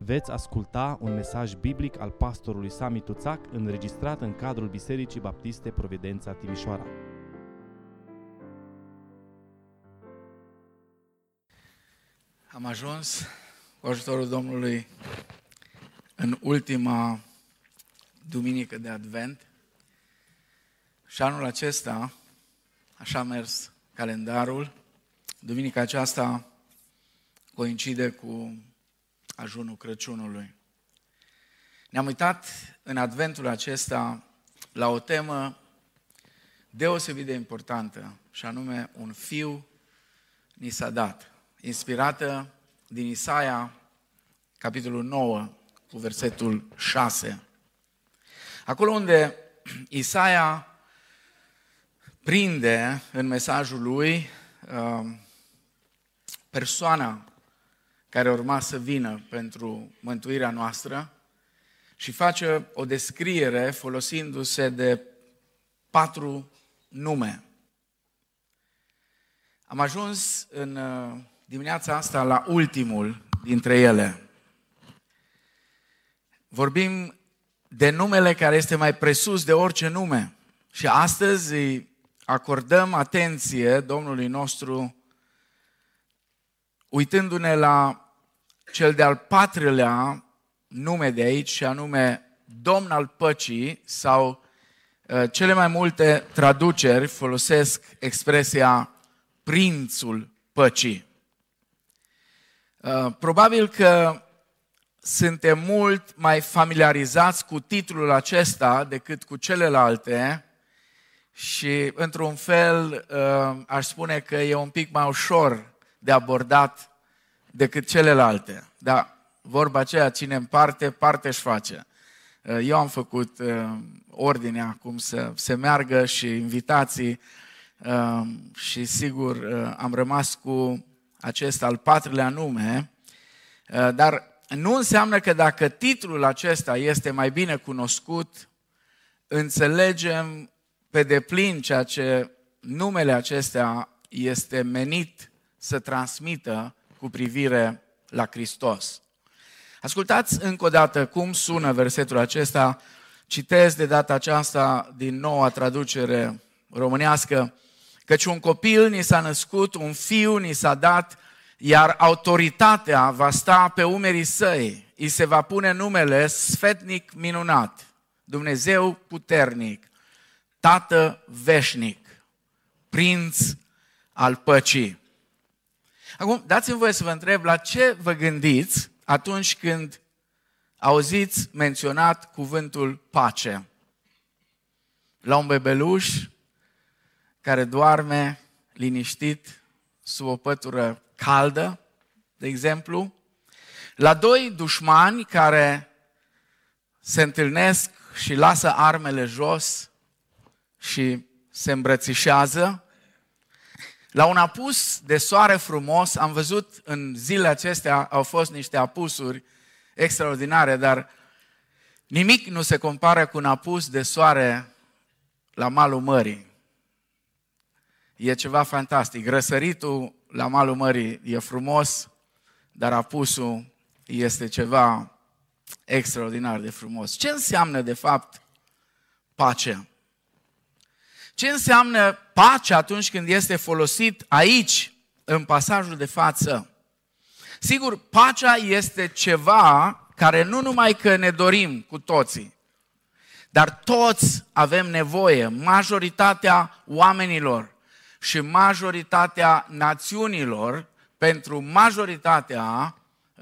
Veți asculta un mesaj biblic al pastorului Sami Tuțac, înregistrat în cadrul Bisericii Baptiste Providența Timișoara. Am ajuns, cu ajutorul Domnului, în ultima duminică de Advent și anul acesta, așa a mers calendarul, duminica aceasta coincide cu ajunul Crăciunului. Ne-am uitat în Adventul acesta la o temă deosebit de importantă, și anume un fiu ni s-a dat, inspirată din Isaia, capitolul 9, cu versetul 6. Acolo unde Isaia prinde în mesajul lui persoana care urma să vină pentru mântuirea noastră și face o descriere folosindu-se de 4 nume. Am ajuns în dimineața asta la ultimul dintre ele. Vorbim de numele care este mai presus de orice nume și astăzi îi acordăm atenție Domnului nostru uitându-ne la cel de-al 4-lea nume de aici, și anume Domn al Păcii, sau cele mai multe traduceri folosesc expresia Prințul Păcii. Probabil că suntem mult mai familiarizați cu titlul acesta decât cu celelalte și, într-un fel, aș spune că e un pic mai ușor de abordat decât celelalte. Dar vorba aceea, cine împarte, parte își face. Eu am făcut ordinea cum să se meargă și invitații și sigur am rămas cu acest al 4-lea nume, dar nu înseamnă că dacă titlul acesta este mai bine cunoscut, înțelegem pe deplin ceea ce numele acesta este menit să transmită cu privire la Hristos. Ascultați încă o dată cum sună versetul acesta. Citez de data aceasta din Noua Traducere Românească. Căci un copil ni s-a născut, un fiu ni s-a dat, iar autoritatea va sta pe umerii săi. I se va pune numele Sfetnic Minunat, Dumnezeu Puternic, Tată Veșnic, Prinț al Păcii. Acum, dați-mi voie să vă întreb, la ce vă gândiți atunci când auziți menționat cuvântul pace? La un bebeluș care doarme liniștit sub o pătură caldă, de exemplu? La 2 dușmani care se întâlnesc și lasă armele jos și se îmbrățișează? La un apus de soare frumos, am văzut în zilele acestea, au fost niște apusuri extraordinare, dar nimic nu se compară cu un apus de soare la malul mării. E ceva fantastic. Răsăritul la malul mării e frumos, dar apusul este ceva extraordinar de frumos. Ce înseamnă, de fapt, pace? Ce înseamnă pace atunci când este folosit aici, în pasajul de față? Sigur, pacea este ceva care nu numai că ne dorim cu toții, dar toți avem nevoie, majoritatea oamenilor și majoritatea națiunilor, pentru majoritatea,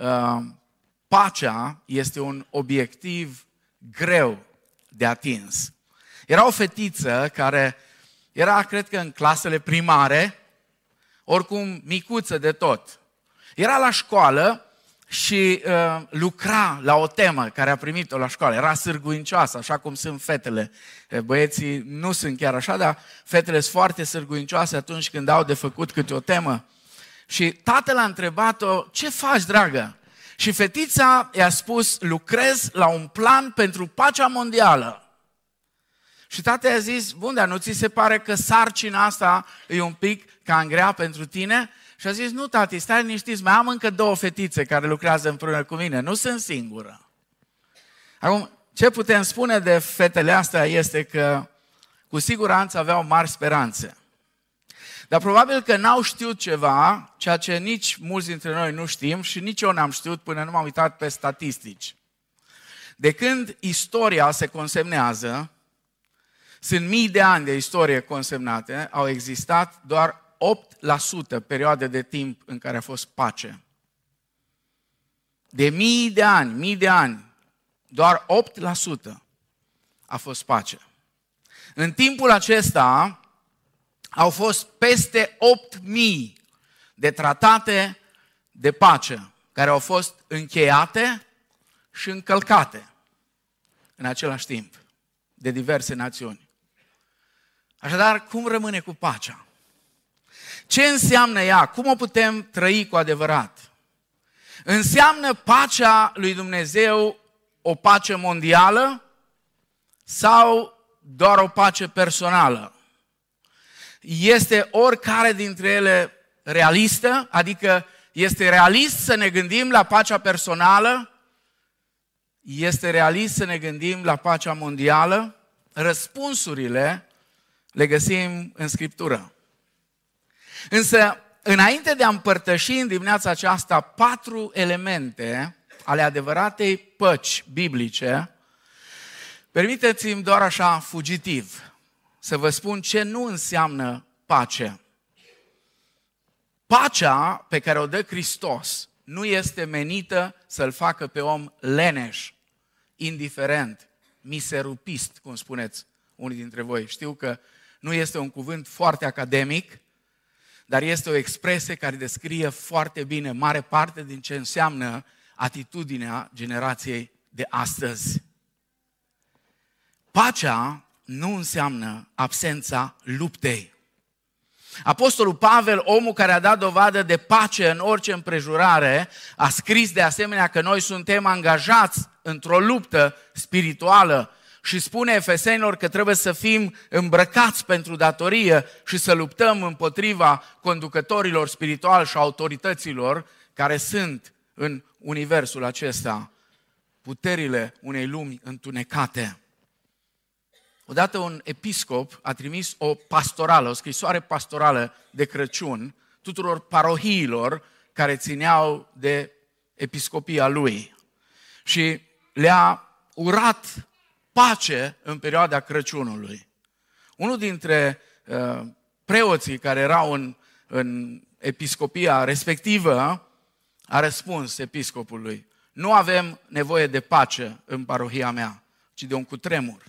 pacea este un obiectiv greu de atins. Era o fetiță care era, cred că în clasele primare, oricum micuță de tot. Era la școală și lucra la o temă care a primit-o la școală. Era sârguincioasă, așa cum sunt fetele. Băieții nu sunt chiar așa, dar fetele sunt foarte sârguincioase atunci când au de făcut câte o temă. Și tatăl a întrebat-o, ce faci, dragă? Și fetița i-a spus, lucrez la un plan pentru pacea mondială. Și tatăl i-a zis, bun, dar nu ți se pare că sarcina asta e un pic cam grea pentru tine? Și a zis, nu tati, stai liniștiți, mai am încă 2 fetițe care lucrează împreună cu mine, nu sunt singură. Acum, ce putem spune de fetele astea este că cu siguranță aveau mari speranțe. Dar probabil că n-au știut ceva, ceea ce nici mulți dintre noi nu știm și nici eu n-am știut până nu m-am uitat pe statistici. De când istoria se consemnează, sunt mii de ani de istorie consemnate, au existat doar 8% perioade de timp în care a fost pace. De mii de ani, doar 8% a fost pace. În timpul acesta au fost peste 8.000 de tratate de pace care au fost încheiate și încălcate în același timp de diverse națiuni. Așadar, cum rămâne cu pacea? Ce înseamnă ea? Cum o putem trăi cu adevărat? Înseamnă pacea lui Dumnezeu o pace mondială sau doar o pace personală? Este oricare dintre ele realistă? Adică este realist să ne gândim la pacea personală? Este realist să ne gândim la pacea mondială? Răspunsurile le găsim în Scriptură. Însă, înainte de a împărtăși în dimineața aceasta 4 elemente ale adevăratei păci biblice, permiteți-mi doar așa fugitiv să vă spun ce nu înseamnă pace. Pacea pe care o dă Hristos nu este menită să-l facă pe om leneș, indiferent, miserupist, cum spuneți unii dintre voi. Știu că nu este un cuvânt foarte academic, dar este o expresie care descrie foarte bine mare parte din ce înseamnă atitudinea generației de astăzi. Pacea nu înseamnă absența luptei. Apostolul Pavel, omul care a dat dovadă de pace în orice împrejurare, a scris de asemenea că noi suntem angajați într-o luptă spirituală și spune Efesenilor că trebuie să fim îmbrăcați pentru datorie și să luptăm împotriva conducătorilor spirituali și autorităților care sunt în universul acesta, puterile unei lumi întunecate. Odată un episcop a trimis o pastorală, o scrisoare pastorală de Crăciun tuturor parohiilor care țineau de episcopia lui și le-a urat pace în perioada Crăciunului. Unul dintre preoții care erau în episcopia respectivă a răspuns episcopului: nu avem nevoie de pace în parohia mea, ci de un cutremur.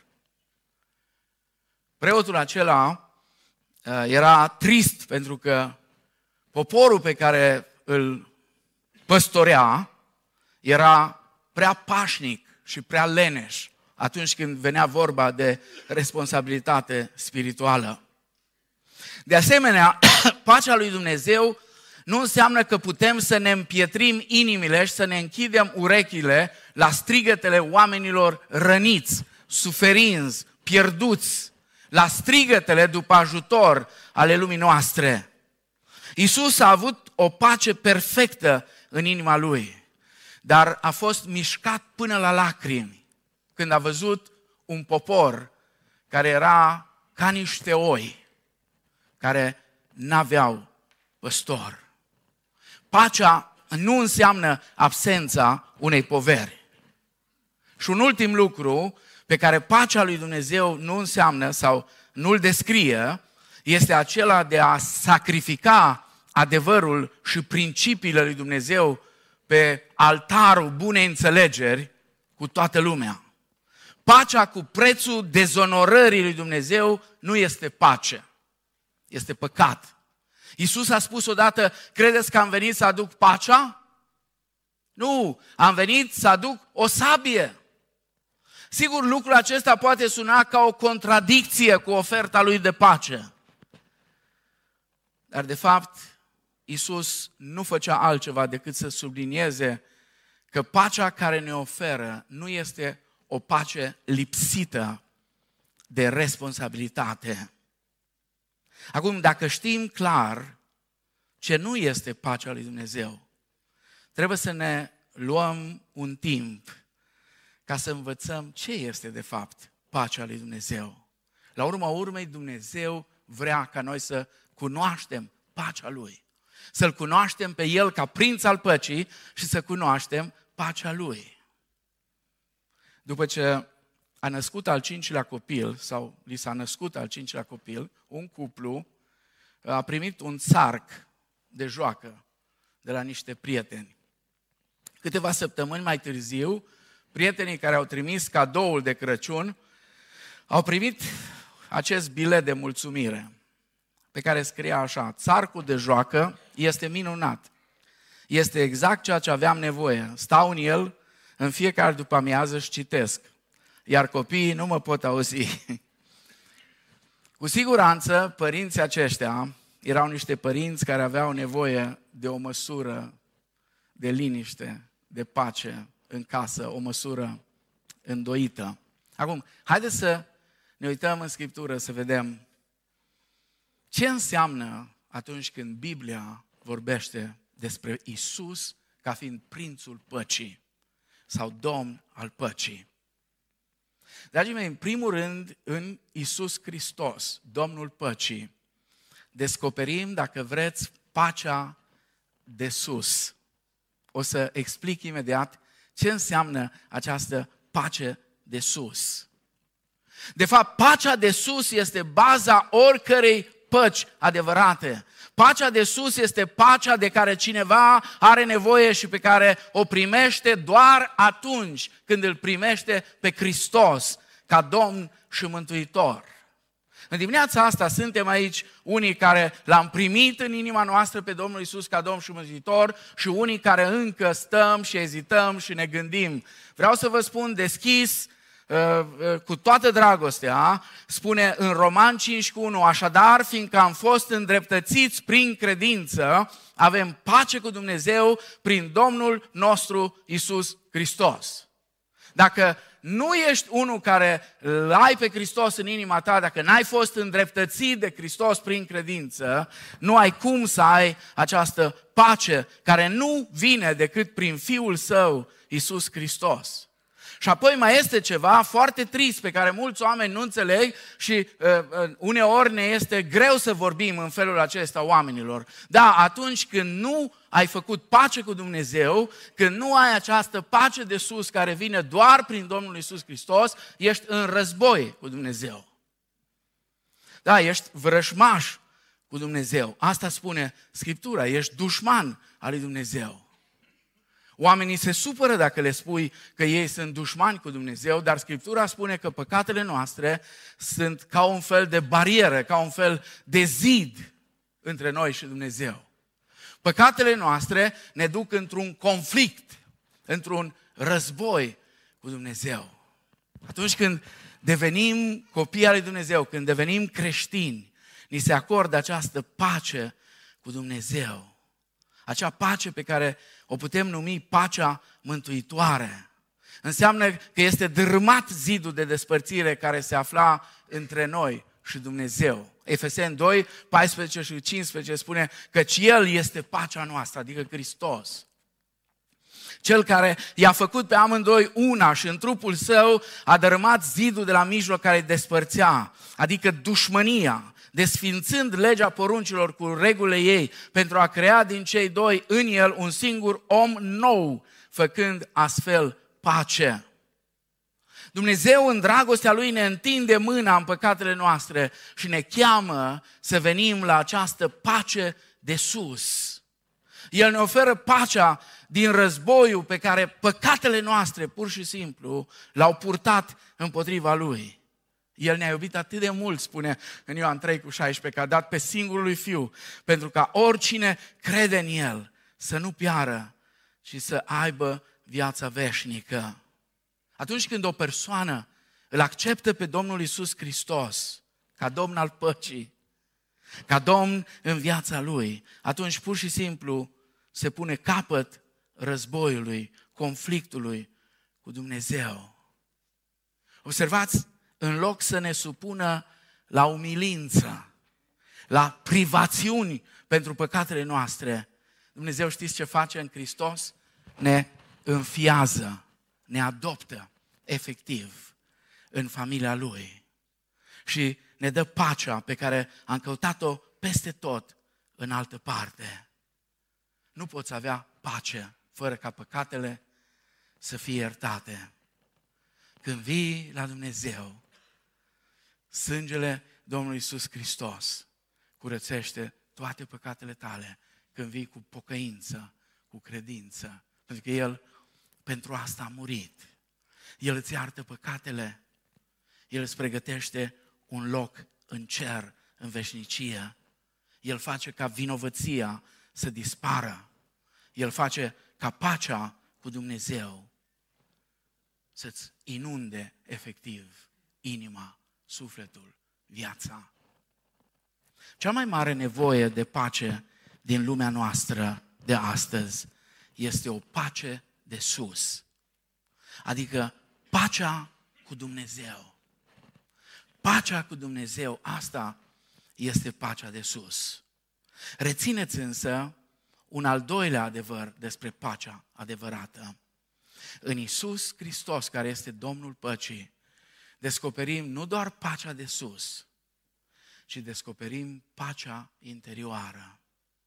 Preotul acela era trist pentru că poporul pe care îl păstorea era prea pașnic și prea leneș atunci când venea vorba de responsabilitate spirituală. De asemenea, pacea lui Dumnezeu nu înseamnă că putem să ne împietrim inimile și să ne închidem urechile la strigătele oamenilor răniți, suferinți, pierduți, la strigătele după ajutor ale lumii noastre. Iisus a avut o pace perfectă în inima Lui, dar a fost mișcat până la lacrimi când a văzut un popor care era ca niște oi, care n-aveau păstor. Pacea nu înseamnă absența unei poveri. Și un ultim lucru pe care pacea lui Dumnezeu nu înseamnă sau nu-l descrie, este acela de a sacrifica adevărul și principiile lui Dumnezeu pe altarul bunei înțelegeri cu toată lumea. Pacea cu prețul dezonorării lui Dumnezeu nu este pace, este păcat. Iisus a spus odată: credeți că am venit să aduc pacea? Nu, am venit să aduc o sabie. Sigur, lucrul acesta poate suna ca o contradicție cu oferta lui de pace. Dar de fapt, Iisus nu făcea altceva decât să sublinieze că pacea care ne oferă nu este o pace lipsită de responsabilitate. Acum, dacă știm clar ce nu este pacea lui Dumnezeu, trebuie să ne luăm un timp ca să învățăm ce este de fapt pacea lui Dumnezeu. La urma urmei, Dumnezeu vrea ca noi să cunoaștem pacea Lui. Să-L cunoaștem pe El ca prinț al păcii și să cunoaștem pacea Lui. După ce a născut al 5-lea copil, sau li s-a născut al 5-lea copil, un cuplu a primit un țarc de joacă de la niște prieteni. Câteva săptămâni mai târziu, prietenii care au trimis cadoul de Crăciun au primit acest bilet de mulțumire pe care scria așa: țarcul de joacă este minunat. Este exact ceea ce aveam nevoie. Stau în el în fiecare după-amiază și citesc, iar copiii nu mă pot auzi. Cu siguranță, părinții aceștia erau niște părinți care aveau nevoie de o măsură de liniște, de pace în casă, o măsură îndoită. Acum, haideți să ne uităm în Scriptură să vedem ce înseamnă atunci când Biblia vorbește despre Isus ca fiind prințul păcii sau Domn al păcii. Dragii mei, în primul rând, în Isus Hristos, Domnul păcii, descoperim, dacă vreți, pacea de sus. O să explic imediat ce înseamnă această pace de sus. De fapt, pacea de sus este baza oricărei păci adevărate. Pacea de sus este pacea de care cineva are nevoie și pe care o primește doar atunci când îl primește pe Hristos ca Domn și Mântuitor. În dimineața asta suntem aici unii care l-am primit în inima noastră pe Domnul Iisus ca Domn și Mântuitor și unii care încă stăm și ezităm și ne gândim. Vreau să vă spun deschis, cu toată dragostea, spune în Roman 5:1, așadar, fiindcă am fost îndreptățiți prin credință, avem pace cu Dumnezeu prin Domnul nostru Iisus Hristos. Dacă nu ești unul care îl ai pe Hristos în inima ta, dacă n-ai fost îndreptățit de Hristos prin credință, nu ai cum să ai această pace care nu vine decât prin Fiul Său, Iisus Hristos. Și apoi mai este ceva foarte trist pe care mulți oameni nu înțeleg și uneori ne este greu să vorbim în felul acesta oamenilor. Da, atunci când nu ai făcut pace cu Dumnezeu, când nu ai această pace de sus care vine doar prin Domnul Iisus Hristos, ești în război cu Dumnezeu. Da, ești vrăjmaș cu Dumnezeu. Asta spune Scriptura, ești dușman al lui Dumnezeu. Oamenii se supără dacă le spui că ei sunt dușmani cu Dumnezeu, dar Scriptura spune că păcatele noastre sunt ca un fel de barieră, ca un fel de zid între noi și Dumnezeu. Păcatele noastre ne duc într-un conflict, într-un război cu Dumnezeu. Atunci când devenim copii al lui Dumnezeu, când devenim creștini, ni se acordă această pace cu Dumnezeu. Acea pace pe care o putem numi pacea mântuitoare. Înseamnă că este dărâmat zidul de despărțire care se afla între noi și Dumnezeu. Efeseni 2, 14 și 15 spune căci El este pacea noastră, adică Hristos. Cel care i-a făcut pe amândoi una și în trupul Său a dărâmat zidul de la mijloc care îi despărțea, adică dușmânia, desfințând legea poruncilor cu regulile ei, pentru a crea din cei doi în El un singur om nou, făcând astfel pace. Dumnezeu în dragostea Lui ne întinde mâna în păcatele noastre și ne cheamă să venim la această pace de sus. El ne oferă pacea din războiul pe care păcatele noastre pur și simplu l-au purtat împotriva Lui. El ne-a iubit atât de mult, spune în Ioan 3,16, că a dat pe singurul Lui Fiu, pentru ca oricine crede în El să nu piară, ci să aibă viața veșnică. Atunci când o persoană îl acceptă pe Domnul Iisus Hristos ca Domn al păcii, ca Domn în viața lui, atunci pur și simplu se pune capăt războiului, conflictului cu Dumnezeu. Observați, în loc să ne supună la umilință, la privațiuni pentru păcatele noastre, Dumnezeu știți ce face în Hristos? Ne înfiază, ne adoptă efectiv în familia Lui și ne dă pacea pe care am căutat-o peste tot în altă parte. Nu poți avea pace fără ca păcatele să fie iertate. Când vii la Dumnezeu, sângele Domnului Iisus Hristos curățește toate păcatele tale când vii cu pocăință, cu credință. Pentru că El pentru asta a murit. El îți iartă păcatele. El îți pregătește un loc în cer, în veșnicie. El face ca vinovăția să dispară. El face ca pacea cu Dumnezeu să-ți inunde efectiv inima, sufletul, viața. Cea mai mare nevoie de pace din lumea noastră de astăzi este o pace de sus. Adică pacea cu Dumnezeu. Pacea cu Dumnezeu, asta este pacea de sus. Rețineți însă un al doilea adevăr despre pacea adevărată. În Iisus Hristos, care este Domnul păcii, descoperim nu doar pacea de sus, ci descoperim pacea interioară.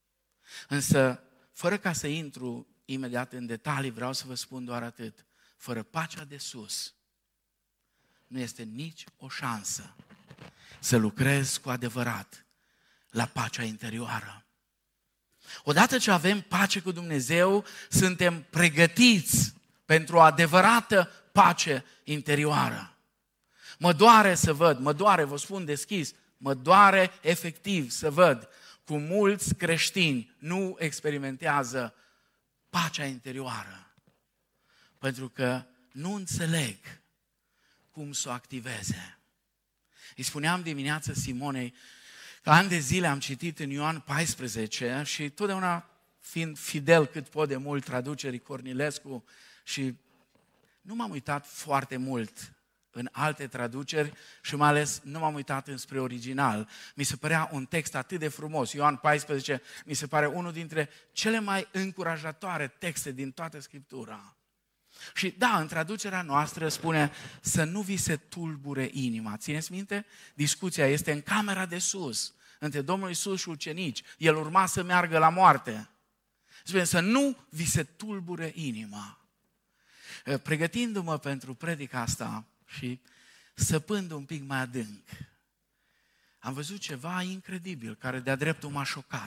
Însă, fără ca să intru imediat în detalii, vreau să vă spun doar atât. Fără pacea de sus, nu este nici o șansă să lucrezi cu adevărat la pacea interioară. Odată ce avem pace cu Dumnezeu, suntem pregătiți pentru o adevărată pace interioară. Mă doare să văd, vă spun deschis, mă doare efectiv să văd cum mulți creștini nu experimentează pacea interioară. Pentru că nu înțeleg cum să o activeze. Îi spuneam dimineața Simonei că ani de zile am citit în Ioan 14 și totdeauna fiind fidel cât pot de mult traducerii Cornilescu și nu m-am uitat foarte mult în alte traduceri și mai ales nu m-am uitat înspre original. Mi se părea un text atât de frumos. Ioan 14 mi se pare unul dintre cele mai încurajatoare texte din toată Scriptura. Și da, în traducerea noastră spune să nu vi se tulbure inima. Țineți minte? Discuția este în camera de sus, între Domnul Iisus și ucenici. El urma să meargă la moarte. Spune să nu vi se tulbure inima. Pregătindu-mă pentru predica asta și săpând un pic mai adânc, am văzut ceva incredibil care de-a dreptul m-a șocat.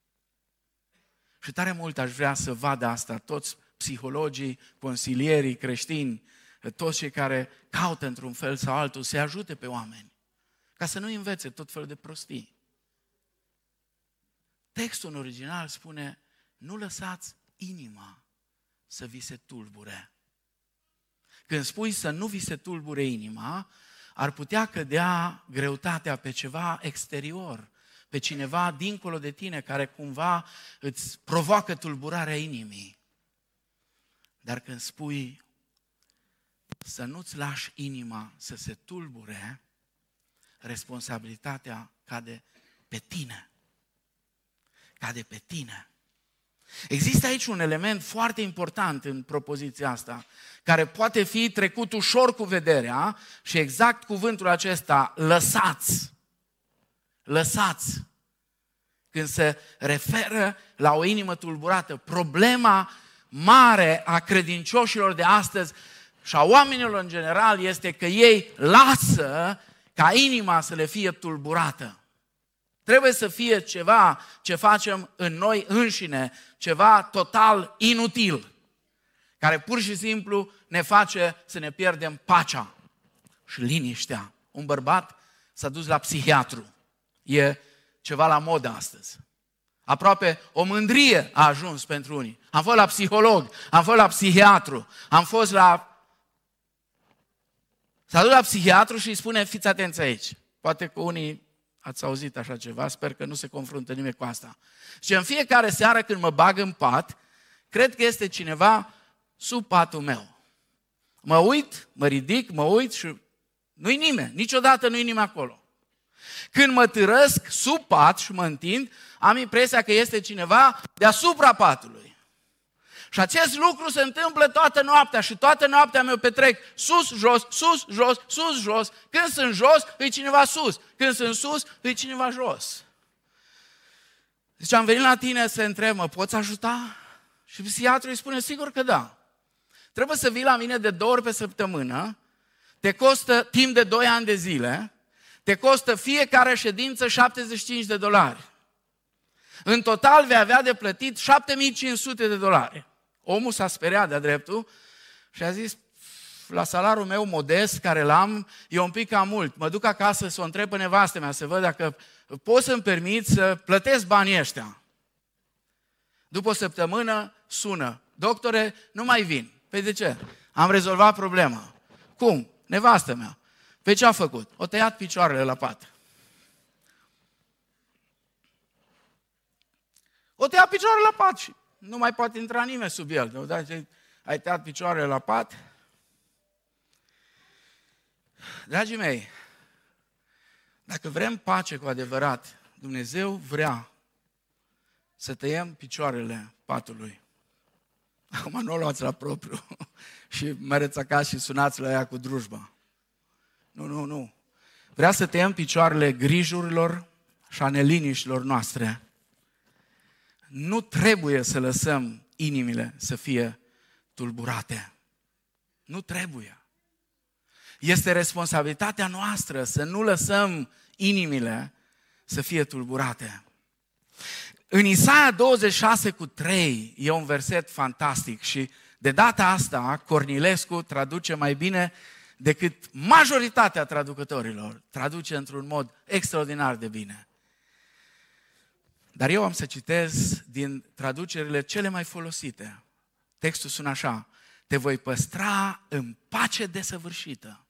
Și tare mult aș vrea să vadă asta toți psihologii, consilierii creștini, toți cei care caută într-un fel sau altul să ajute pe oameni, ca să nu învețe tot felul de prostii. Textul în original spune, nu lăsați inima să vi se tulbure. Când spui să nu vi se tulbure inima, ar putea cădea greutatea pe ceva exterior, pe cineva dincolo de tine care cumva îți provoacă tulburarea inimii. Dar când spui să nu-ți lași inima să se tulbure, responsabilitatea cade pe tine. Cade pe tine. Există aici un element foarte important în propoziția asta, care poate fi trecut ușor cu vederea și exact cuvântul acesta, lăsați. Lăsați. Când se referă la o inimă tulburată, problema mare a credincioșilor de astăzi și a oamenilor în general este că ei lasă ca inima să le fie tulburată. Trebuie să fie ceva ce facem în noi înșine, ceva total inutil, care pur și simplu ne face să ne pierdem pacea și liniștea. Un bărbat s-a dus la psihiatru. E ceva la modă astăzi. Aproape o mândrie a ajuns pentru unii. Am fost la psiholog, am fost la psihiatru, am fost la... S-a dus la psihiatru și îi spune, fiți atenți aici. Poate că unii ați auzit așa ceva, sper că nu se confruntă nimeni cu asta. Și în fiecare seară când mă bag în pat, cred că este cineva sub patul meu. Mă uit, mă ridic, mă uit și nu-i nimeni, niciodată nu-i nimeni acolo. Când mă târăsc sub pat și mă întind, am impresia că este cineva deasupra patului. Și acest lucru se întâmplă toată noaptea și toată noaptea mă petrec sus, jos, sus, jos, sus, jos. Când sunt jos, îi cineva sus. Când sunt sus, îi cineva jos. Deci am venit la tine să întreb, mă poți ajuta? Și psihiatrul îi spune, sigur că da. Trebuie să vii la mine de 2 ori pe săptămână, te costă timp de 2 ani de zile, te costă fiecare ședință $75. În total vei avea de plătit $7.500. Omul s-a speriat de-a dreptul și a zis, la salariul meu modest, care l-am, e un pic cam mult. Mă duc acasă să o întreb pe nevastă mea, să văd dacă pot să-mi permit să plătesc banii ăștia. După o săptămână sună, doctore, nu mai vin. Păi de ce? Am rezolvat problema. Cum? Nevastă mea. Păi ce a făcut? O tăiat picioarele la pat. O tăiat picioarele la pat și nu mai poate intra nimeni sub el. Ai tăiat picioarele la pat? Dragii mei, dacă vrem pace cu adevărat, Dumnezeu vrea să tăiem picioarele patului. Acum nu o luați la propriu și mergeți acasă și sunați la ea cu drujba. Nu. Vrea să tăiem picioarele grijurilor și a neliniștilor noastre. Nu trebuie să lăsăm inimile să fie tulburate. Nu trebuie. Este responsabilitatea noastră să nu lăsăm inimile să fie tulburate. În Isaia 26:3 e un verset fantastic și de data asta Cornilescu traduce mai bine decât majoritatea traducătorilor. Traduce într-un mod extraordinar de bine. Dar eu am să citez din traducerile cele mai folosite. Textul sună așa: te voi păstra în pace desăvârșită.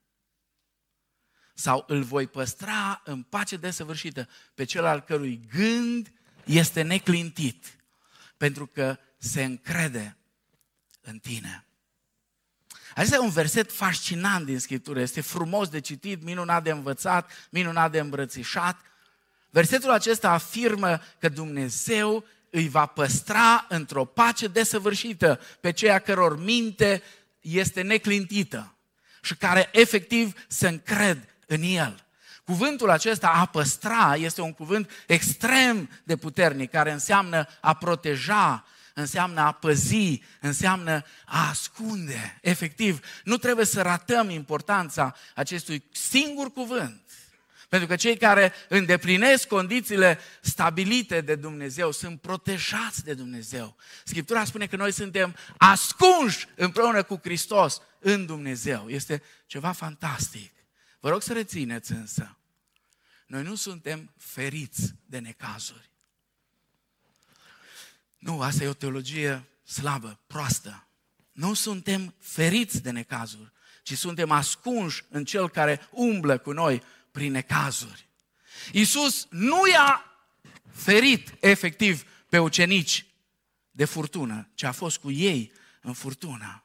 Sau îl voi păstra în pace desăvârșită pe cel al cărui gând este neclintit, pentru că se încrede în tine. Acesta e un verset fascinant din Scriptură, este frumos de citit, minunat de învățat, minunat de îmbrățișat. Versetul acesta afirmă că Dumnezeu îi va păstra într-o pace desăvârșită pe cei căror minte este neclintită și care efectiv se încred în El. Cuvântul acesta, a păstra, este un cuvânt extrem de puternic, care înseamnă a proteja, înseamnă a păzi, înseamnă a ascunde. Efectiv, nu trebuie să ratăm importanța acestui singur cuvânt. Pentru că cei care îndeplinesc condițiile stabilite de Dumnezeu sunt protejați de Dumnezeu. Scriptura spune că noi suntem ascunși împreună cu Hristos în Dumnezeu. Este ceva fantastic. Vă rog să rețineți însă, noi nu suntem feriți de necazuri. Nu, asta e o teologie slabă, proastă. Nu suntem feriți de necazuri, ci suntem ascunși în Cel care umblă cu noi prin necazuri. Iisus nu i-a ferit efectiv pe ucenici de furtună, ci a fost cu ei în furtună.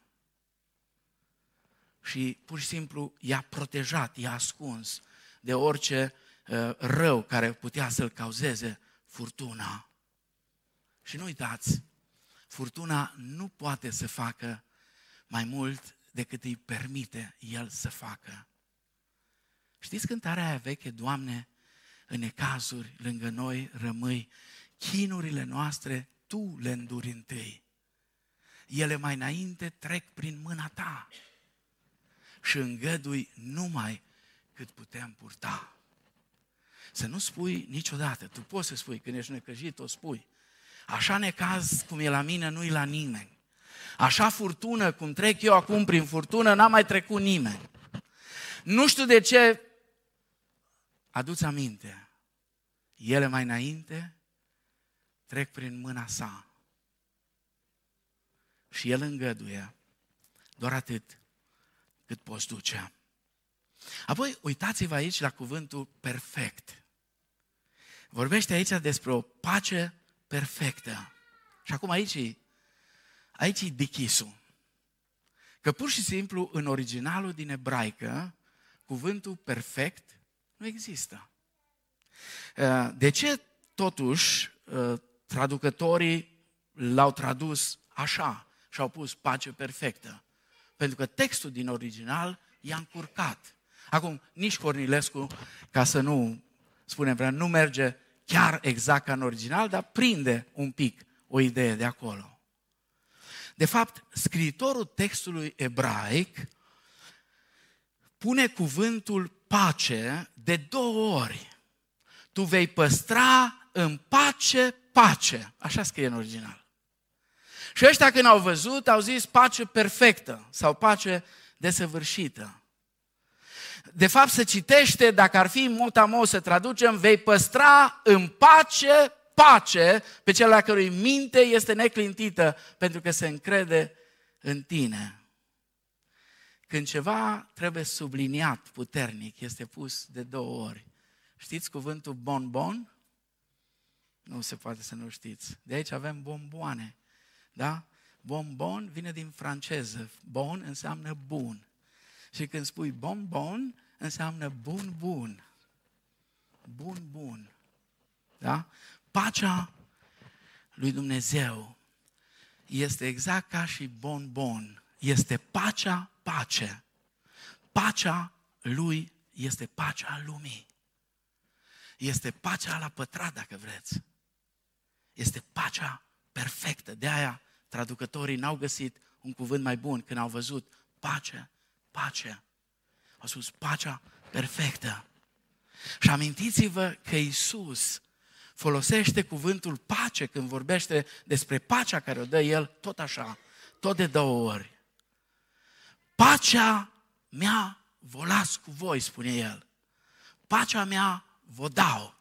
Și pur și simplu i-a protejat, i-a ascuns de orice rău care putea să-l cauzeze furtuna. Și nu uitați, furtuna nu poate să facă mai mult decât îi permite el să facă. Știți cântarea aia veche, Doamne, în necazuri lângă noi rămâi, chinurile noastre Tu le înduri întâi. Ele mai înainte trec prin mâna Ta și îngădui numai cât putem purta. Să nu spui niciodată, tu poți să spui, când ești necăjit, o spui. Așa necaz cum e la mine, nu-i la nimeni. Așa furtună cum trec eu acum prin furtună, n-a mai trecut nimeni. Nu știu de ce, adu-ți aminte, ele mai înainte trec prin mâna sa. Și el îngăduie doar atât cât poți duce. Apoi, uitați-vă aici la cuvântul perfect. Vorbește aici despre o pace perfectă. Și acum aici e dichisul. Că pur și simplu în originalul din ebraică, cuvântul perfect nu există. De ce totuși traducătorii l-au tradus așa și au pus pace perfectă? Pentru că textul din original i-a încurcat. Acum, nici Cornilescu, ca să nu spunem prea, nu merge chiar exact ca în original, dar prinde un pic o idee de acolo. De fapt, scriitorul textului ebraic pune cuvântul pace de 2 ori. Tu vei păstra în pace, pace. Așa scrie în original. Și ăștia când au văzut, au zis pace perfectă sau pace desăvârșită. De fapt se citește, dacă ar fi mot-a-mot să traducem, vei păstra în pace, pace pe cel la cărui minte este neclintită pentru că se încrede în tine. Când ceva trebuie subliniat puternic, este pus de 2 ori. Știți cuvântul bonbon? Nu se poate să nu știți. De aici avem bomboane. Da? Bonbon vine din franceză. Bon înseamnă bun. Și când spui bonbon, înseamnă bun, bun. Bun, bun. Da? Pacea lui Dumnezeu este exact ca și bonbon. Este pacea, pace. Pacea lui este pacea lumii. Este pacea la pătrat, dacă vreți. Este pacea perfectă. De aia traducătorii n-au găsit un cuvânt mai bun când au văzut pace, pace. Au spus pacea perfectă. Și amintiți-vă că Iisus folosește cuvântul pace când vorbește despre pacea care o dă El, tot așa, tot de 2 ori. Pacea mea vă las cu voi, spune El. Pacea mea vă dau.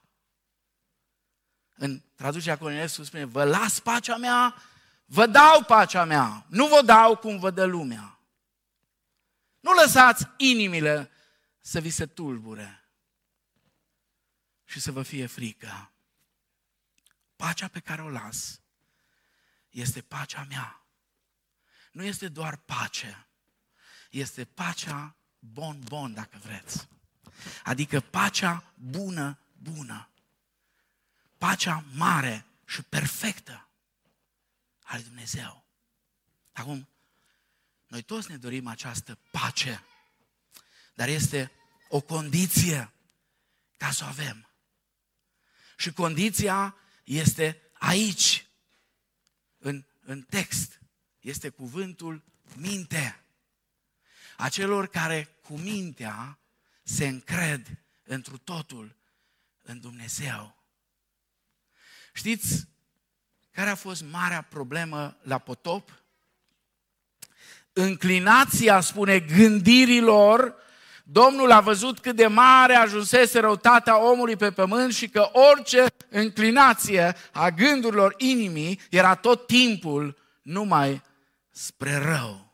În traducerea Cornilescu spune, vă las pacea mea, vă dau pacea mea. Nu vă dau cum vă dă lumea. Nu lăsați inimile să vi se tulbure și să vă fie frică. Pacea pe care o las este pacea mea. Nu este doar pace, este pacea bon, dacă vreți. Adică pacea bună, bună. Pacea mare și perfectă a lui Dumnezeu. Acum, noi toți ne dorim această pace, dar este o condiție ca să o avem. Și condiția este aici, în text. Este cuvântul minte. A celor care cu mintea se încred întru totul în Dumnezeu. Știți care a fost marea problemă la potop? Înclinația, spune, gândirilor. Domnul a văzut cât de mare ajunsese răutatea omului pe pământ și că orice înclinație a gândurilor inimii era tot timpul numai spre rău.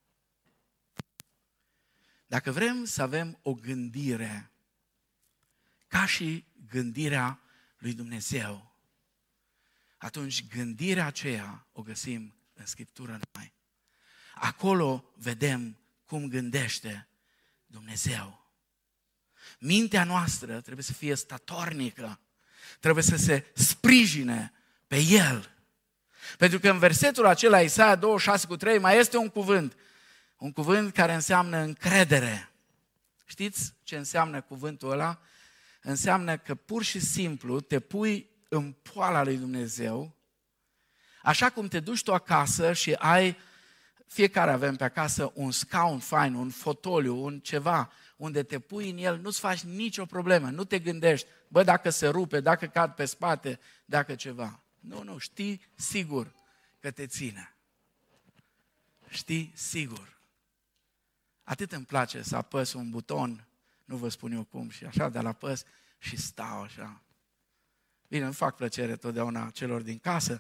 Dacă vrem să avem o gândire ca și gândirea lui Dumnezeu, atunci gândirea aceea o găsim în Scriptură numai. Acolo vedem cum gândește Dumnezeu. Mintea noastră trebuie să fie statornică, trebuie să se sprijine pe El. Pentru că în versetul acela, Isaia 26:3, mai este un cuvânt care înseamnă încredere. Știți ce înseamnă cuvântul ăla? Înseamnă că pur și simplu te pui în poala lui Dumnezeu, așa cum te duci tu acasă și ai, fiecare avem pe acasă un scaun fain, un fotoliu, un ceva, unde te pui în el, nu-ți faci nicio problemă, nu te gândești, bă, dacă se rupe, dacă cad pe spate, dacă ceva. Nu, știi sigur că te ține. Știi sigur. Atât îmi place să apăs un buton, nu vă spun eu cum, și așa, dar apăs și stau așa. Bine, îmi fac plăcere totdeauna celor din casă,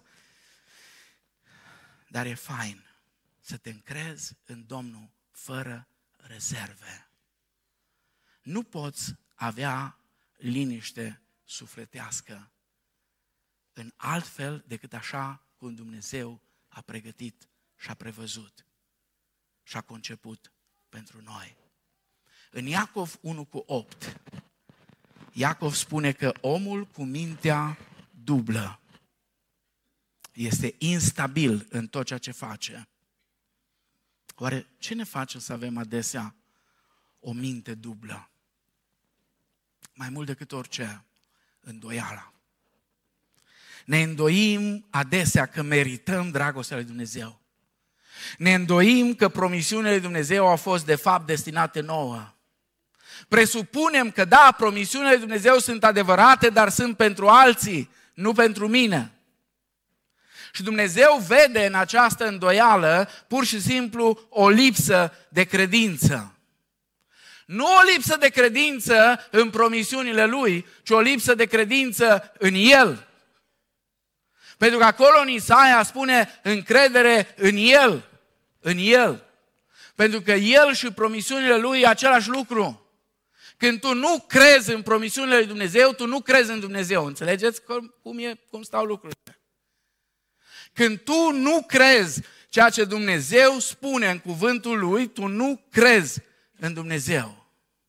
dar e fain să te încrezi în Domnul fără rezerve. Nu poți avea liniște sufletească în altfel decât așa cum Dumnezeu a pregătit și a prevăzut și a conceput pentru noi. În Iacov 1:8, Iacov spune că omul cu mintea dublă este instabil în tot ceea ce face. Oare ce ne face să avem adesea o minte dublă? Mai mult decât orice, îndoiala. Ne îndoim adesea că merităm dragostea lui Dumnezeu. Ne îndoim că promisiunile lui Dumnezeu au fost de fapt destinate nouă. Presupunem că da, promisiunile lui Dumnezeu sunt adevărate, dar sunt pentru alții, nu pentru mine. Și Dumnezeu vede în această îndoială pur și simplu o lipsă de credință. Nu o lipsă de credință în promisiunile Lui, ci o lipsă de credință în El. Pentru că acolo în Isaia spune încredere în El, în El. Pentru că El și promisiunile Lui e același lucru. Când tu nu crezi în promisiunile lui Dumnezeu, tu nu crezi în Dumnezeu. Înțelegeți cum stau lucrurile? Când tu nu crezi ceea ce Dumnezeu spune în cuvântul Lui, tu nu crezi în Dumnezeu.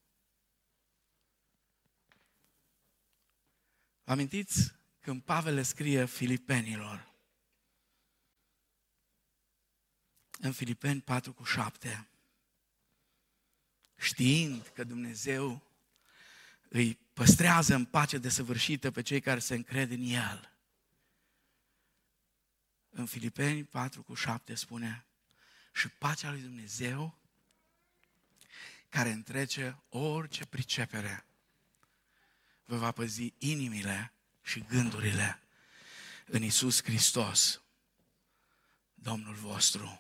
Vă amintiți când Pavel le scrie Filipenilor? În Filipeni 4:7. Știind că Dumnezeu îi păstrează în pace desăvârșită pe cei care se încred în El. În Filipeni 4:7 spune: și pacea lui Dumnezeu, care întrece orice pricepere, vă va păzi inimile și gândurile în Iisus Hristos, Domnul vostru.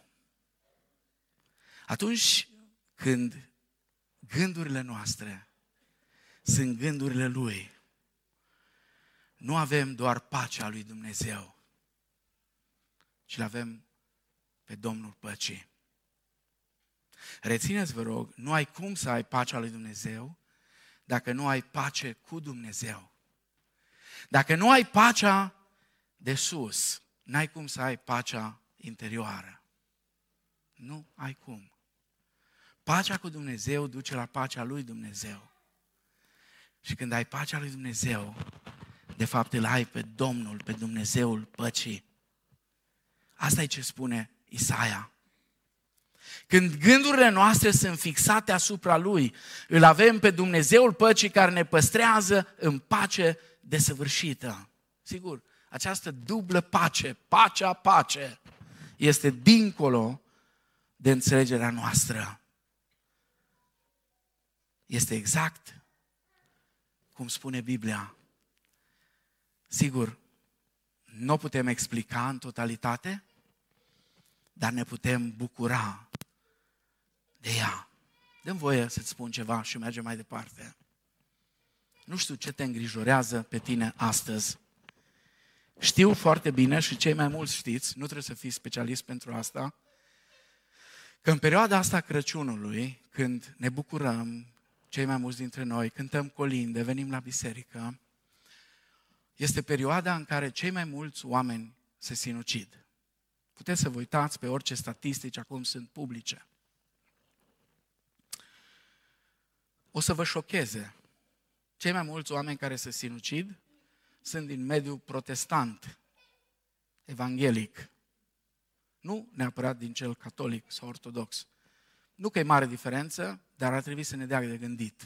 Atunci când gândurile noastre sunt gândurile Lui, nu avem doar pacea lui Dumnezeu, ci l-avem pe Domnul păcii. Rețineți, vă rog, nu ai cum să ai pacea lui Dumnezeu dacă nu ai pace cu Dumnezeu. Dacă nu ai pacea de sus, n-ai cum să ai pacea interioară. Nu ai cum. Pacea cu Dumnezeu duce la pacea lui Dumnezeu. Și când ai pacea lui Dumnezeu, de fapt îl ai pe Domnul, pe Dumnezeul păcii. Asta e ce spune Isaia. Când gândurile noastre sunt fixate asupra Lui, îl avem pe Dumnezeul păcii care ne păstrează în pace desăvârșită. Sigur, această dublă pace, pace, este dincolo de înțelegerea noastră. Este exact cum spune Biblia. Sigur, nu o putem explica în totalitate, dar ne putem bucura de ea. Dă-mi voie să-ți spun ceva și mergem mai departe. Nu știu ce te îngrijorează pe tine astăzi. Știu foarte bine și cei mai mulți știți, nu trebuie să fii specialist pentru asta, că în perioada asta Crăciunului, când ne bucurăm, cei mai mulți dintre noi, cântăm colinde, venim la biserică, este perioada în care cei mai mulți oameni se sinucid. Puteți să vă uitați pe orice statistici, acum sunt publice. O să vă șocheze. Cei mai mulți oameni care se sinucid sunt din mediul protestant, evanghelic. Nu neapărat din cel catolic sau ortodox. Nu că e mare diferență, dar ar trebui să ne dea de gândit.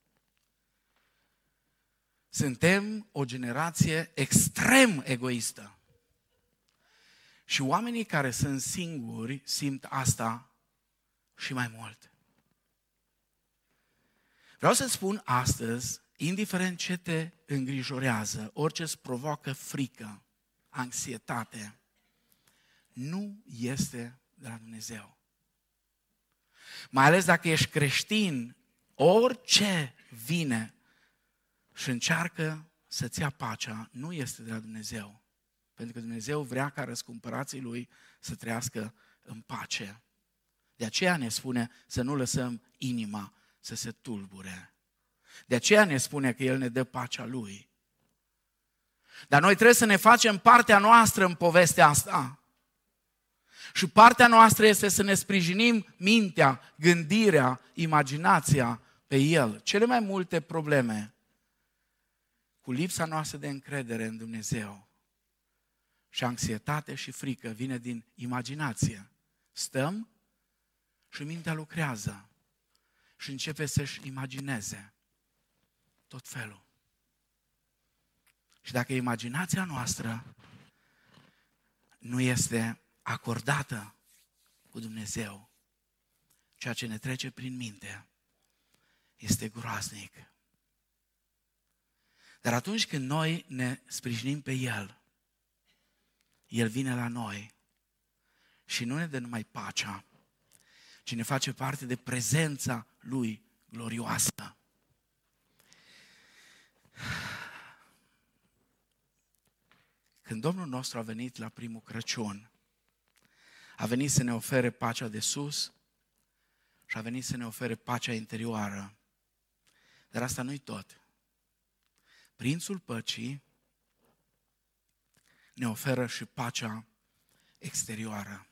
Suntem o generație extrem egoistă. Și oamenii care sunt singuri simt asta și mai mult. Vreau să spun astăzi, indiferent ce te îngrijorează, orice îți provoacă frică, anxietate, nu este de la Dumnezeu. Mai ales dacă ești creștin, orice vine și încearcă să-ți ia pacea, nu este de la Dumnezeu. Pentru că Dumnezeu vrea ca răscumpărații Lui să trăiască în pace. De aceea ne spune să nu lăsăm inima să se tulbure. De aceea ne spune că El ne dă pacea Lui. Dar noi trebuie să ne facem partea noastră în povestea asta. Și partea noastră este să ne sprijinim mintea, gândirea, imaginația pe El. Cele mai multe probleme cu lipsa noastră de încredere în Dumnezeu și anxietate și frică vine din imaginație. Stăm și mintea lucrează și începe să-și imagineze tot felul. Și dacă imaginația noastră nu este acordată cu Dumnezeu, ceea ce ne trece prin minte este groaznic. Dar atunci când noi ne sprijinim pe El, El vine la noi și nu ne dă numai pacea, ci ne face parte de prezența Lui glorioasă. Când Domnul nostru a venit la primul Crăciun, a venit să ne ofere pacea de sus și a venit să ne ofere pacea interioară. Dar asta nu-i tot. Prințul Păcii ne oferă și pacea exterioară.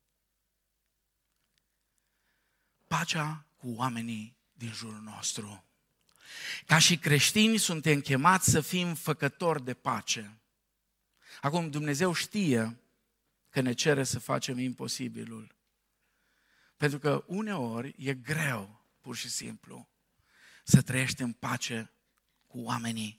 Pacea cu oamenii din jurul nostru. Ca și creștini suntem chemați să fim făcători de pace. Acum Dumnezeu știe că ne cere să facem imposibilul. Pentru că uneori e greu, pur și simplu, să trăiești în pace cu oamenii.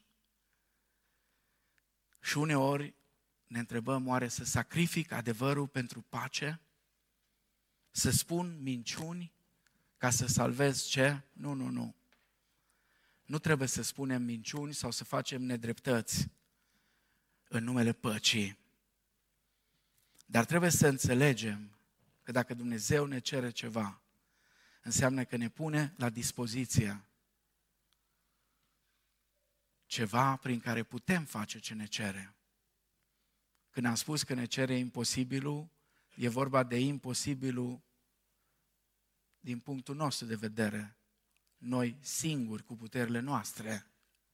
Și uneori ne întrebăm, oare să sacrific adevărul pentru pace? Să spun minciuni ca să salvez ce? Nu. Nu trebuie să spunem minciuni sau să facem nedreptăți în numele păcii. Dar trebuie să înțelegem că dacă Dumnezeu ne cere ceva, înseamnă că ne pune la dispoziție ceva prin care putem face ce ne cere. Când am spus că ne cere imposibilul, e vorba de imposibilul din punctul nostru de vedere. Noi singuri cu puterile noastre.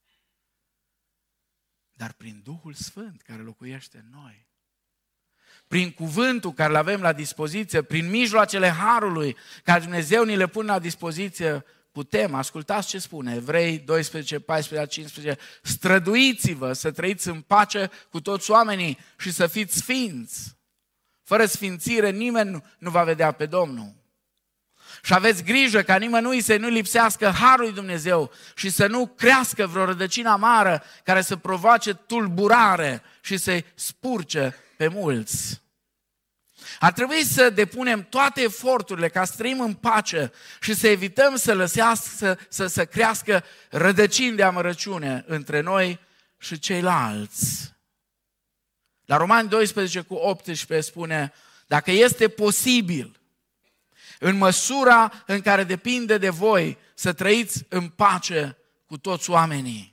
Dar prin Duhul Sfânt care locuiește în noi, prin cuvântul care îl avem la dispoziție, prin mijloacele harului care Dumnezeu ni le pune la dispoziție, putem. Ascultați ce spune Evrei 12, 14, 15, străduiți-vă să trăiți în pace cu toți oamenii și să fiți sfinți. Fără sfințire nimeni nu va vedea pe Domnul. Și aveți grijă ca nimănui să nu lipsească harul lui Dumnezeu și să nu crească vreo rădăcină amară care să provoace tulburare și să-i spurce pe mulți. Ar trebui să depunem toate eforturile ca să trăim în pace și să evităm să crească rădăcini de amărăciune între noi și ceilalți. La Romani 12 cu 18 spune, dacă este posibil, în măsura în care depinde de voi, să trăiți în pace cu toți oamenii.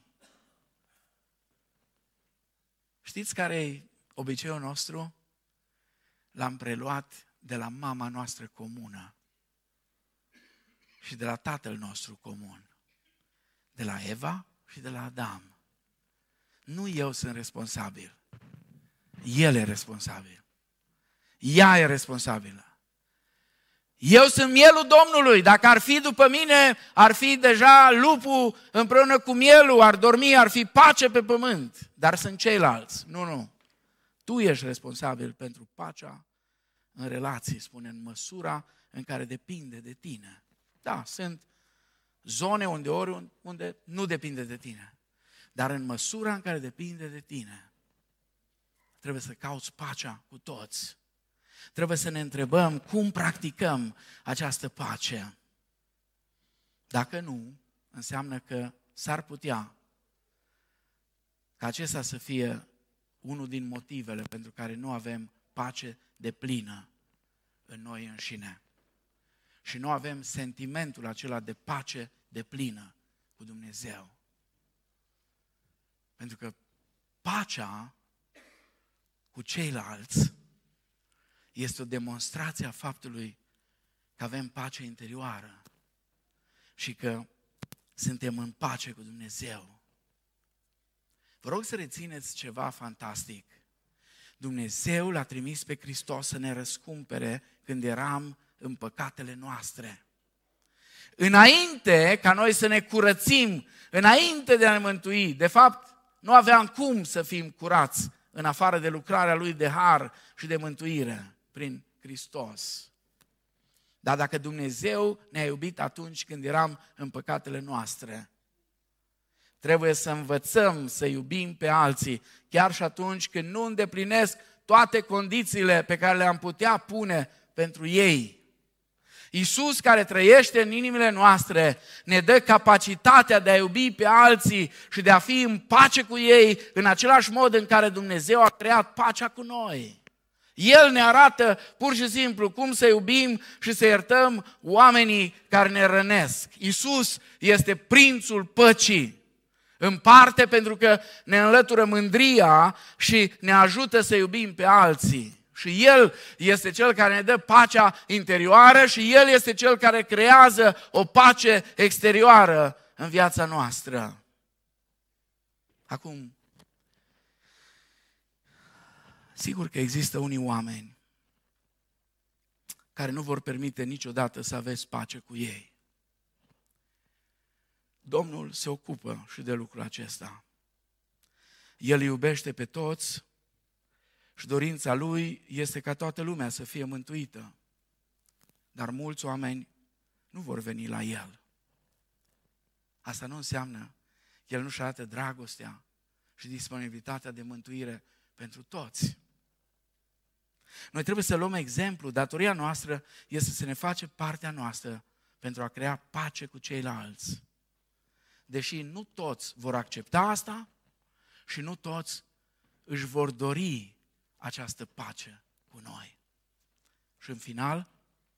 Știți care e obiceiul nostru? L-am preluat de la mama noastră comună și de la tatăl nostru comun, de la Eva și de la Adam. Nu eu sunt responsabil, el e responsabil, ea e responsabilă. Eu sunt mielul Domnului, dacă ar fi după mine, ar fi deja lupul împreună cu mielul, ar dormi, ar fi pace pe pământ, dar sunt ceilalți. Nu. Tu ești responsabil pentru pacea în relații, spune, în măsura în care depinde de tine. Da, sunt zone unde nu depinde de tine, dar în măsura în care depinde de tine, trebuie să cauți pacea cu toți. Trebuie să ne întrebăm cum practicăm această pace. Dacă nu, înseamnă că s-ar putea ca acesta să fie unul din motivele pentru care nu avem pace deplină în noi înșine. Și nu avem sentimentul acela de pace deplină cu Dumnezeu. Pentru că pacea cu ceilalți este o demonstrație a faptului că avem pace interioară și că suntem în pace cu Dumnezeu. Vă rog să rețineți ceva fantastic. Dumnezeu l-a trimis pe Hristos să ne răscumpere când eram în păcatele noastre. Înainte ca noi să ne curățim, înainte de a ne mântui, de fapt, nu aveam cum să fim curați în afară de lucrarea Lui de har și de mântuire prin Hristos. Dar dacă Dumnezeu ne-a iubit atunci când eram în păcatele noastre, trebuie să învățăm să iubim pe alții, chiar și atunci când nu îndeplinesc toate condițiile pe care le-am putea pune pentru ei. Iisus, care trăiește în inimile noastre, ne dă capacitatea de a iubi pe alții și de a fi în pace cu ei în același mod în care Dumnezeu a creat pacea cu noi. El ne arată pur și simplu cum să iubim și să iertăm oamenii care ne rănesc. Iisus este prințul păcii. În parte pentru că ne înlătură mândria și ne ajută să iubim pe alții. Și El este Cel care ne dă pacea interioară și El este Cel care creează o pace exterioară în viața noastră. Acum, sigur că există unii oameni care nu vor permite niciodată să aveți pace cu ei. Domnul se ocupă și de lucrul acesta. El iubește pe toți și dorința Lui este ca toată lumea să fie mântuită. Dar mulți oameni nu vor veni la El. Asta nu înseamnă că El nu-și arată dragostea și disponibilitatea de mântuire pentru toți. Noi trebuie să luăm exemplu, datoria noastră este să ne facem partea noastră pentru a crea pace cu ceilalți. Deși nu toți vor accepta asta și nu toți își vor dori această pace cu noi. Și în final,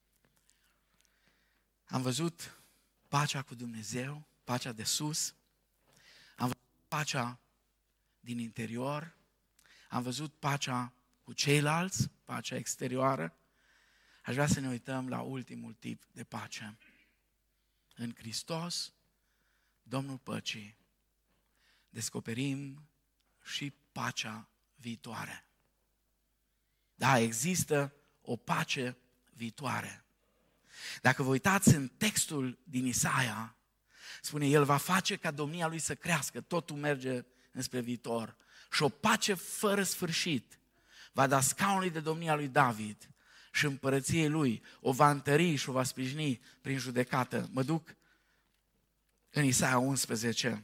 am văzut pacea cu Dumnezeu, pacea de sus, am văzut pacea din interior, am văzut pacea cu ceilalți, pacea exterioară. Aș vrea să ne uităm la ultimul tip de pace. În Hristos, Domnul păcii, descoperim și pacea viitoare. Da, există o pace viitoare. Dacă vă uitați în textul din Isaia, spune, El va face ca domnia Lui să crească, totul merge înspre viitor. Și o pace fără sfârșit va da scaunului de domnia lui David și împărăției Lui, o va întări și o va sprijini prin judecată. Mă duc în Isaia 11.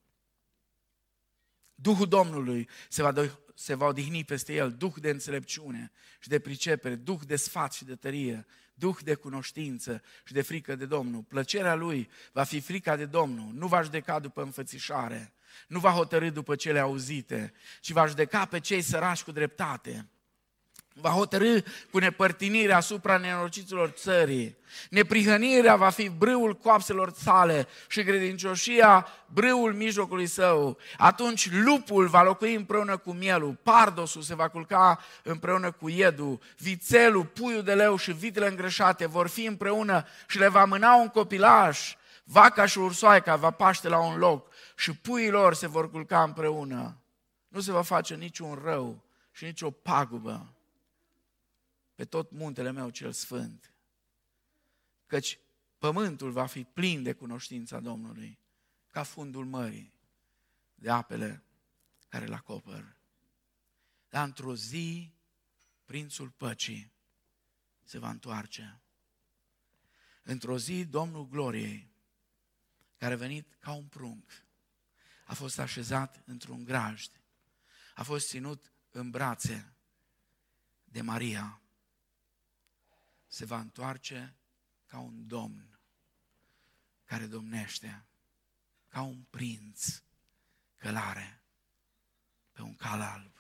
Duhul Domnului se va odihni peste el, duh de înțelepciune și de pricepere, duh de sfat și de tărie, duh de cunoștință și de frică de Domnul. Plăcerea Lui va fi frica de Domnul, nu va judeca după înfățișare, nu va hotărî după cele auzite, ci va judeca pe cei săraci cu dreptate. Va hotărî cu nepărtinirea asupra nenorociților țării. Neprihănirea va fi brâul coapselor sale și credincioșia brâul mijlocului său. Atunci lupul va locui împreună cu mielul, pardosul se va culca împreună cu iedul, vițelul, puiul de leu și vitele îngrășate vor fi împreună și le va mâna un copilaș. Vaca și ursoaica va paște la un loc și puii lor se vor culca împreună. Nu se va face niciun rău și nicio pagubă pe tot muntele meu cel sfânt, căci pământul va fi plin de cunoștința Domnului, ca fundul mării, de apele care îl acopăr. Dar într-o zi, prințul păcii se va întoarce. Într-o zi, Domnul gloriei, care a venit ca un prunc, a fost așezat într-un grajd, a fost ținut în brațe de Maria, se va întoarce ca un domn care domnește, ca un prinț călare pe un cal alb.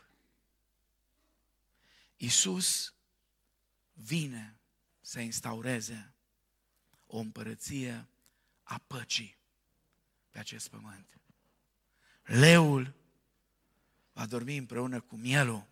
Iisus vine să instaureze o împărăție a păcii pe acest pământ. Leul va dormi împreună cu mielul,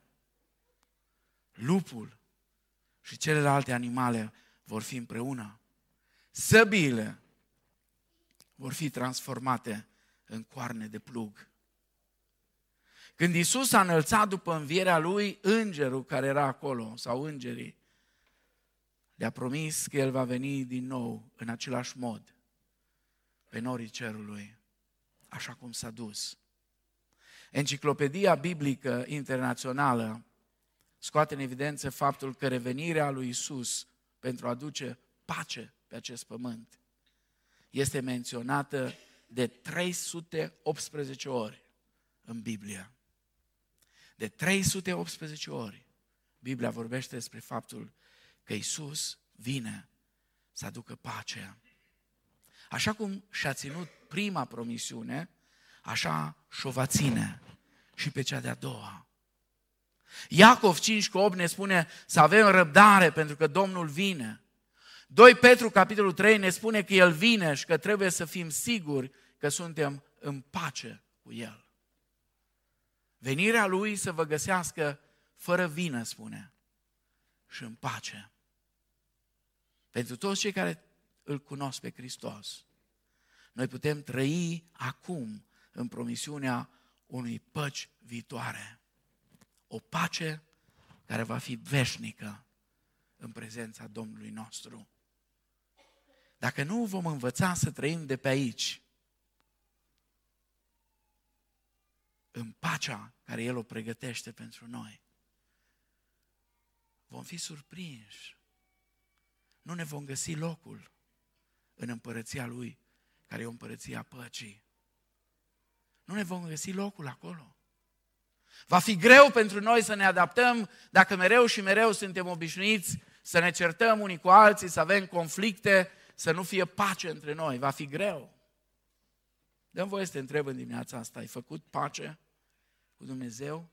lupul și celelalte animale vor fi împreună. Săbiile vor fi transformate în coarne de plug. Când Iisus a înălțat după învierea Lui, îngerul care era acolo, sau îngerii, le-a promis că El va veni din nou în același mod pe norii cerului, așa cum s-a dus. Enciclopedia Biblică Internațională scoate în evidență faptul că revenirea lui Iisus pentru a aduce pace pe acest pământ este menționată de 318 ori în Biblie. De 318 ori Biblia vorbește despre faptul că Iisus vine să aducă pacea. Așa cum și-a ținut prima promisiune, așa și-o va ține și pe cea de-a doua. Iacov 5:8 ne spune să avem răbdare pentru că Domnul vine. 2 Petru, capitolul 3, ne spune că El vine și că trebuie să fim siguri că suntem în pace cu El. Venirea Lui să vă găsească fără vină, spune, și în pace. Pentru toți cei care îl cunosc pe Hristos, noi putem trăi acum în promisiunea unei păci viitoare. O pace care va fi veșnică în prezența Domnului nostru. Dacă nu vom învăța să trăim de pe aici, în pacea care El o pregătește pentru noi, vom fi surprinși. Nu ne vom găsi locul în împărăția Lui, care e o împărăție a păcii. Nu ne vom găsi locul acolo. Va fi greu pentru noi să ne adaptăm dacă mereu și mereu suntem obișnuiți să ne certăm unii cu alții, să avem conflicte, să nu fie pace între noi. Va fi greu. Dă-mi voie să te întreb în dimineața asta, ai făcut pace cu Dumnezeu?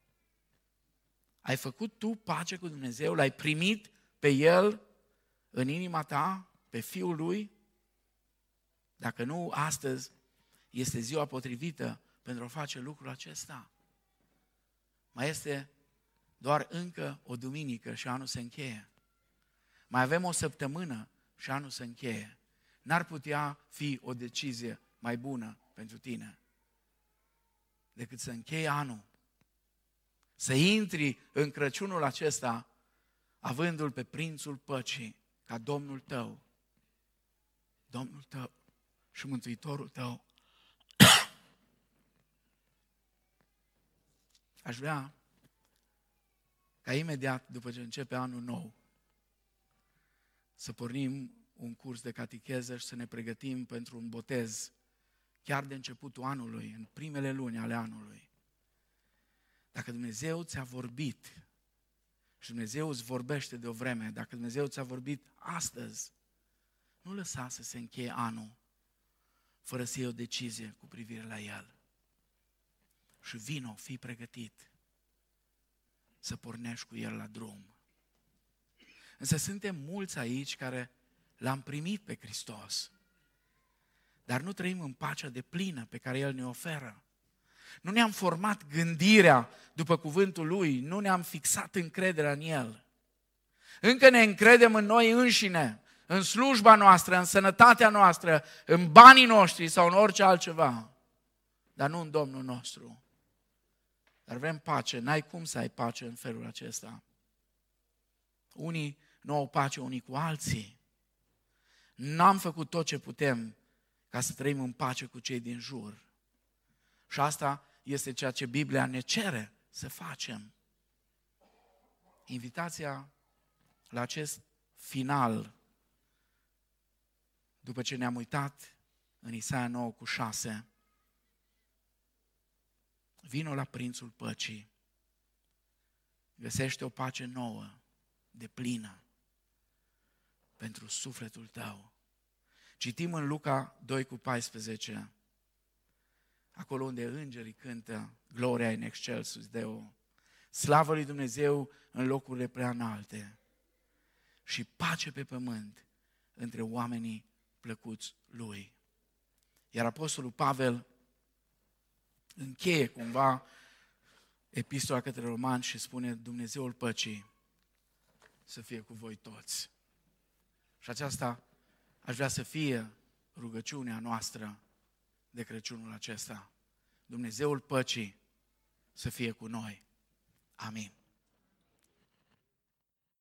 Ai făcut tu pace cu Dumnezeu? L-ai primit pe El în inima ta, pe Fiul Lui? Dacă nu, astăzi este ziua potrivită pentru a face lucrul acesta. Mai este doar încă o duminică și anul se încheie. Mai avem o săptămână și anul se încheie. N-ar putea fi o decizie mai bună pentru tine decât să încheie anul. Să intri în Crăciunul acesta avându-L pe Prințul Păcii ca Domnul tău. Domnul tău și Mântuitorul tău. Aș vrea ca imediat după ce începe anul nou să pornim un curs de catecheză și să ne pregătim pentru un botez chiar de începutul anului, în primele luni ale anului. Dacă Dumnezeu ți-a vorbit și Dumnezeu îți vorbește de o vreme, dacă Dumnezeu ți-a vorbit astăzi, nu lăsa să se încheie anul fără să iei o decizie cu privire la El. Și vino, fii pregătit să pornești cu El la drum. Însă suntem mulți aici care L-am primit pe Hristos, dar nu trăim în pacea deplină pe care El ne oferă. Nu ne-am format gândirea după cuvântul Lui, nu ne-am fixat încrederea în El. Încă ne încredem în noi înșine, în slujba noastră, în sănătatea noastră, în banii noștri sau în orice altceva, dar nu în Domnul nostru. Dar vrem pace, n-ai cum să ai pace în felul acesta. Unii nu au pace unii cu alții. N-am făcut tot ce putem ca să trăim în pace cu cei din jur. Și asta este ceea ce Biblia ne cere să facem. Invitația la acest final, după ce ne-am uitat în Isaia 9:6, vino la Prințul Păcii, găsește o pace nouă, deplină, pentru sufletul tău. Citim în Luca 2:14, acolo unde îngerii cântă Gloria in excelsis Deo, slavă lui Dumnezeu în locurile prea înalte și pace pe pământ între oamenii plăcuți Lui. Iar Apostolul Pavel încheie cumva epistola către Romani și spune Dumnezeul păcii să fie cu voi toți. Și aceasta aș vrea să fie rugăciunea noastră de Crăciunul acesta. Dumnezeul păcii să fie cu noi. Amin.